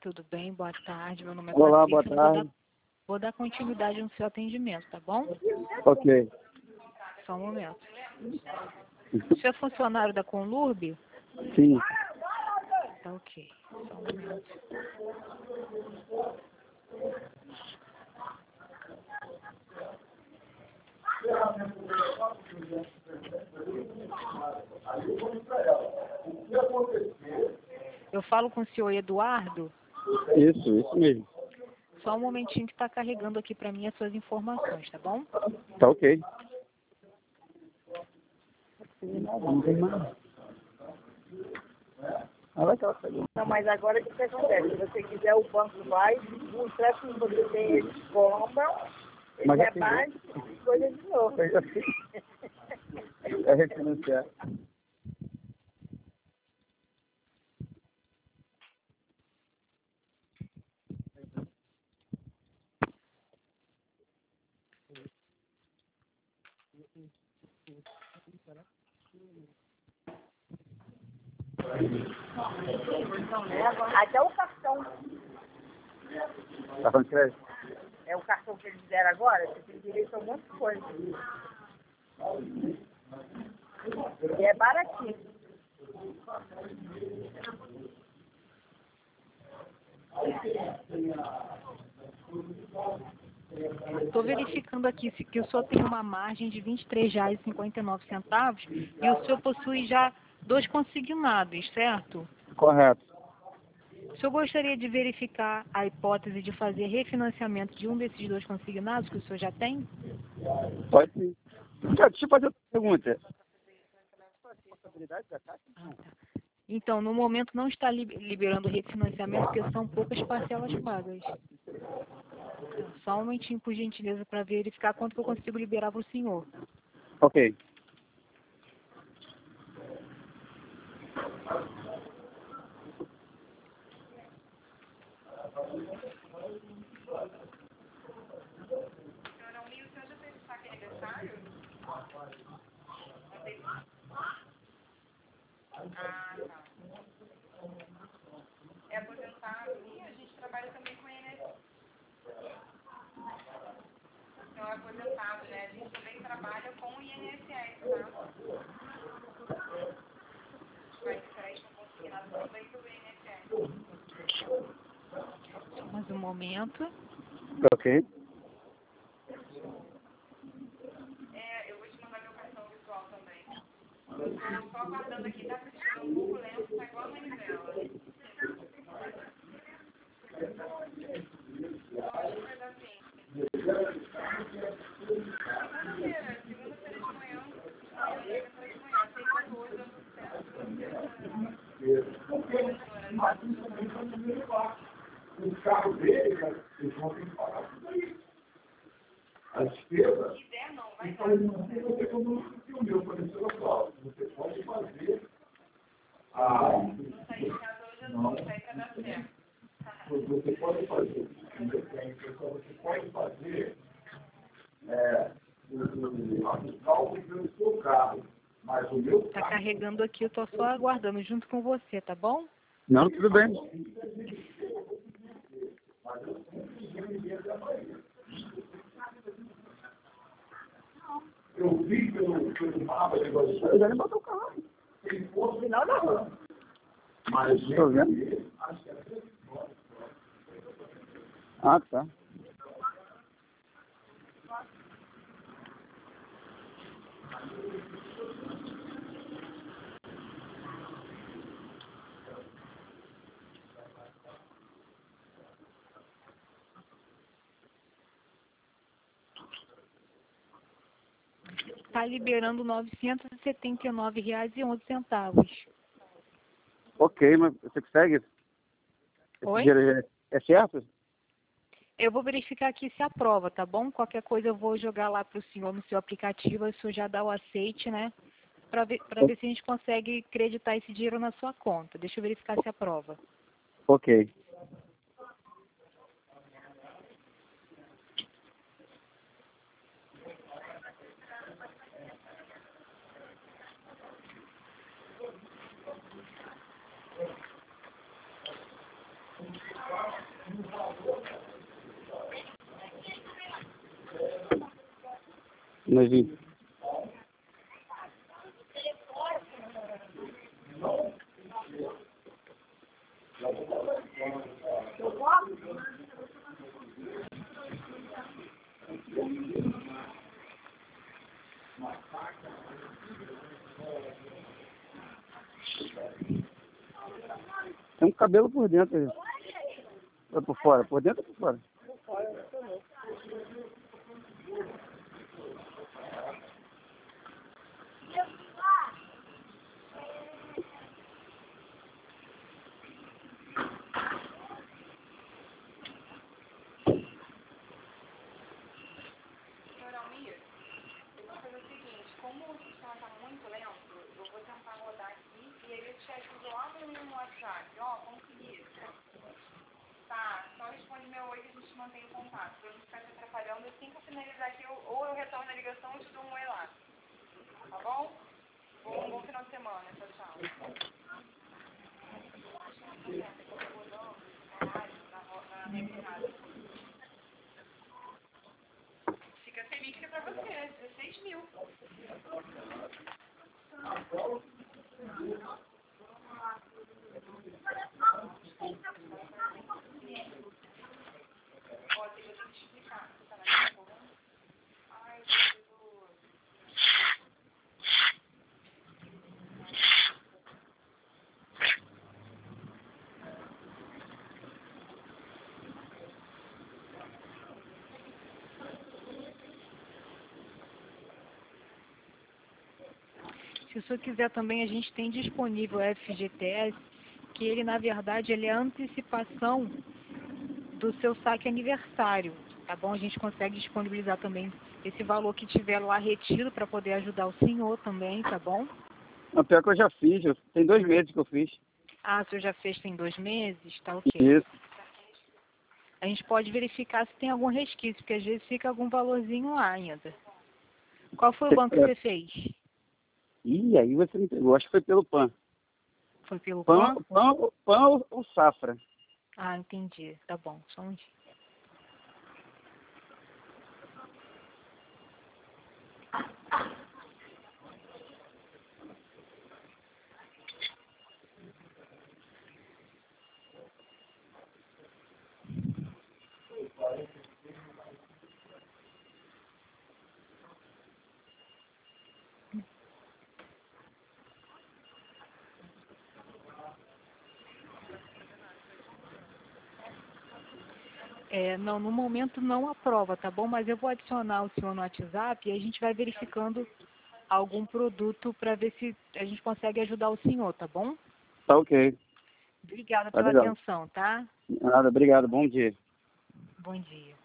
Tudo bem? Boa tarde. Meu nome é Olá, Patrícia. boa tarde. Vou dar continuidade no seu atendimento, tá bom? Ok. Só um momento. O senhor é funcionário da Conlurb? Sim. Tá ok. Só um momento. Eu falo com o senhor Eduardo? Isso mesmo. Só um momentinho que está carregando aqui para mim as suas informações, tá bom? Tá ok. Não, mas agora o que acontece? Se você quiser, o banco vai, o empréstimo que você tem, eles compram, Mas eles assim, rebaixam e escolha de novo. É refinanciar. Até o cartão. Cartão de crédito? É o cartão que eles deram agora, você tem direito a um monte de coisa. E é baratinho. Estou verificando aqui que o senhor tem uma margem de R$ 23,59 e o senhor possui já 2 consignados, certo? Correto. O senhor gostaria de verificar a hipótese de fazer refinanciamento de um desses 2 consignados que o senhor já tem? Pode sim. Deixa eu fazer outra pergunta. Então, no momento não está liberando refinanciamento porque são poucas parcelas pagas. Só um momentinho, por gentileza, para verificar quanto que eu consigo liberar para o senhor. Ok. É aposentado e a gente trabalha também com INSS. Não é aposentado, né? A gente também trabalha com o INSS, tá? Vai de crédito consignado também pelo INSS. Só mais um momento. Ok. Eu vou te mandar meu cartão virtual também. Eu tô só aguardando aqui, tá precisando um pouco lento, tá igual a manivela. Hoje vai dar sim. Segunda-feira de manhã, chega até de manhã. Sei quanto hoje dá tudo certo. O carro dele, eles vão ter que pagar tudo aí. A despesa. Se der, não, vai Então, dar. ele não tem que economizar que o meu fornecedor só. Você pode fazer a. Não sair de casa hoje, eu não sair para dar certo. Você pode fazer. Você pode fazer o cálculo pelo seu carro. Mas o meu Está carro. carregando aqui, eu estou só aguardando junto com você, tá bom? Não, tudo bem. Eu vi pelo mapa de você. Eu já nem botou o carro. Ele fosse Final da rua. mas Estou vendo. acho que é Ah, tá. Está liberando R$ 979,11. Ok, mas você consegue? Esse Oi? dinheiro é certo? Eu vou verificar aqui se aprova, tá bom? Qualquer coisa eu vou jogar lá para o senhor no seu aplicativo, o senhor já dá o aceite, né? Para ver se a gente consegue creditar esse dinheiro na sua conta. Deixa eu verificar se aprova. Ok. Noivinho. Tem um cabelo por dentro aí. Ou por fora? Por dentro ou por fora? Senhor Almir, eu vou fazer o seguinte, como o sistema está muito lento, eu vou tentar rodar aqui e aí eu te ajudo lá no WhatsApp. Ó, consegui. Tá, só responde meu oi que a gente mantém o contato, pra não ficar te atrapalhando. Assim que eu finalizar aqui, ou eu retorno a ligação ou te dou um oi lá. Tá bom? Bom final de semana. Tchau, tchau. Fica feliz que é pra você, 16 mil. Ó, eu vou ter que te explicar. Você tá na minha coluna? Ai, Jesus. Se o senhor quiser também, a gente tem disponível o FGTS, que ele, na verdade, ele é a antecipação do seu saque aniversário, tá bom? A gente consegue disponibilizar também esse valor que tiver lá retido para poder ajudar o senhor também, tá bom? Não, pior que eu já fiz. Tem 2 meses que eu fiz. Ah, o senhor já fez tem 2 meses? Tá ok. Isso. A gente pode verificar se tem algum resquício, porque às vezes fica algum valorzinho lá ainda. Qual foi o banco que você fez? Ih, aí você me pegou. Acho que foi pelo PAN. Foi pelo PAN? PAN ou Safra? Ah, entendi. Tá bom, só um dia. Não, no momento não aprova, tá bom? Mas eu vou adicionar o senhor no WhatsApp e a gente vai verificando algum produto para ver se a gente consegue ajudar o senhor, tá bom? Tá ok. Obrigada Tá pela legal. atenção, tá? Nada, obrigado. Bom dia. Bom dia.